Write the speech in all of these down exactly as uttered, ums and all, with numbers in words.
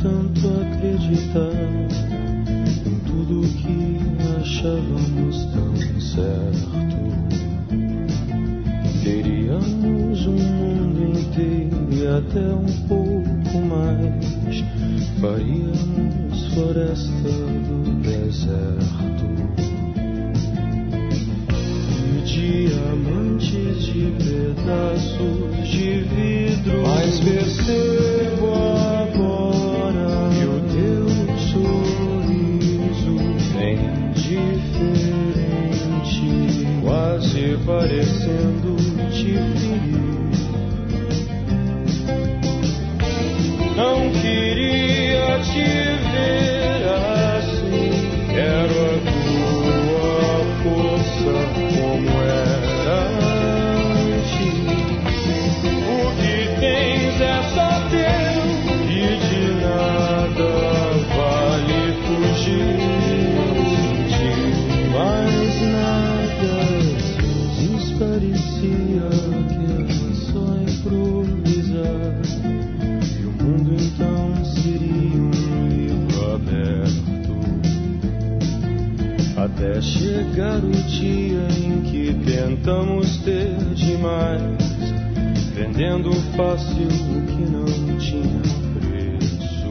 tanto acreditar em tudo que achávamos tão certo. Queríamos um mundo inteiro e até um pouco mais. Faríamos floresta do deserto e diamantes de pedaços de vidro. Mas percebo agora que o teu sorriso é indiferente, quase parecendo te ferir. Não queria te ver assim, quero a tua força como era antes. O que tens é só teu e de nada vale fugir de mais nada. Às vezes parecia que era só improvisar. Então seria um livro aberto, até chegar o dia em que tentamos ter demais, vendendo fácil o que não tinha preço.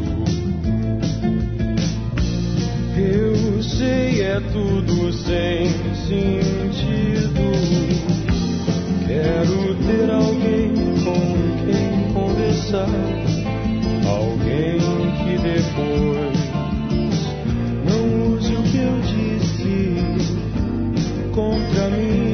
Eu sei, é tudo sem sentido. Quero ter alguém com quem conversar, alguém que depois não use o que eu disse contra mim.